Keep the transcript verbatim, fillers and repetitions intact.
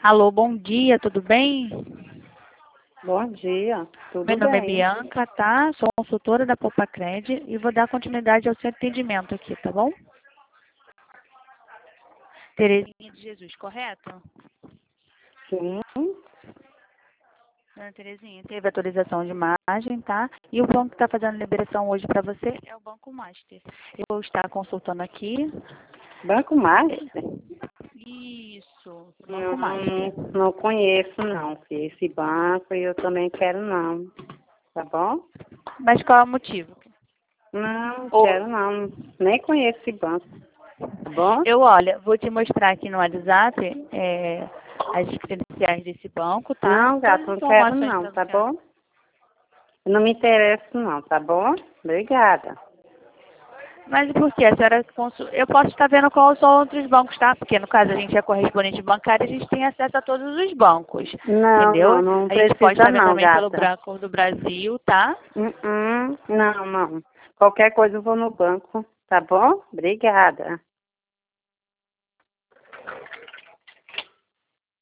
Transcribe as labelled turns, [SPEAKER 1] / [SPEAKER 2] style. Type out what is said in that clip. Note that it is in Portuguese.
[SPEAKER 1] Alô, bom dia, tudo bem?
[SPEAKER 2] Bom dia, tudo
[SPEAKER 1] Meu nome é
[SPEAKER 2] bem?
[SPEAKER 1] Bianca, tá? Sou consultora da Popacred e vou dar continuidade ao seu atendimento aqui, tá bom? Terezinha de Jesus, correto?
[SPEAKER 2] Sim,
[SPEAKER 1] Dona Terezinha, teve atualização de imagem, tá? E o banco que está fazendo a liberação hoje para você é o Banco Master. Eu vou estar consultando aqui.
[SPEAKER 2] Banco Master?
[SPEAKER 1] Isso, Banco Master.
[SPEAKER 2] Não, não conheço não, filho, esse banco e eu também quero não, tá bom?
[SPEAKER 1] Mas qual é o motivo?
[SPEAKER 2] Não,
[SPEAKER 1] Ou
[SPEAKER 2] quero não, nem conheço esse banco, tá bom?
[SPEAKER 1] eu, olha, vou te mostrar aqui no WhatsApp é, as credenciais desse banco, tá?
[SPEAKER 2] Não,
[SPEAKER 1] Todas
[SPEAKER 2] gato,
[SPEAKER 1] as
[SPEAKER 2] não quero
[SPEAKER 1] informações
[SPEAKER 2] não,
[SPEAKER 1] para
[SPEAKER 2] tá
[SPEAKER 1] você.
[SPEAKER 2] bom? Eu não me interesso não, tá bom? Obrigada.
[SPEAKER 1] Mas por quê? A senhora consu... Eu posso estar vendo quais são outros bancos, tá? Porque no caso a gente é correspondente bancário, a gente tem acesso a todos os bancos,
[SPEAKER 2] Não,
[SPEAKER 1] entendeu?
[SPEAKER 2] não, não
[SPEAKER 1] A gente pode estar
[SPEAKER 2] precisa
[SPEAKER 1] vendo
[SPEAKER 2] não,
[SPEAKER 1] também pelo
[SPEAKER 2] gata.
[SPEAKER 1] Banco do Brasil, tá?
[SPEAKER 2] Uh -uh, não, não. Qualquer coisa eu vou no banco, tá bom? Obrigada.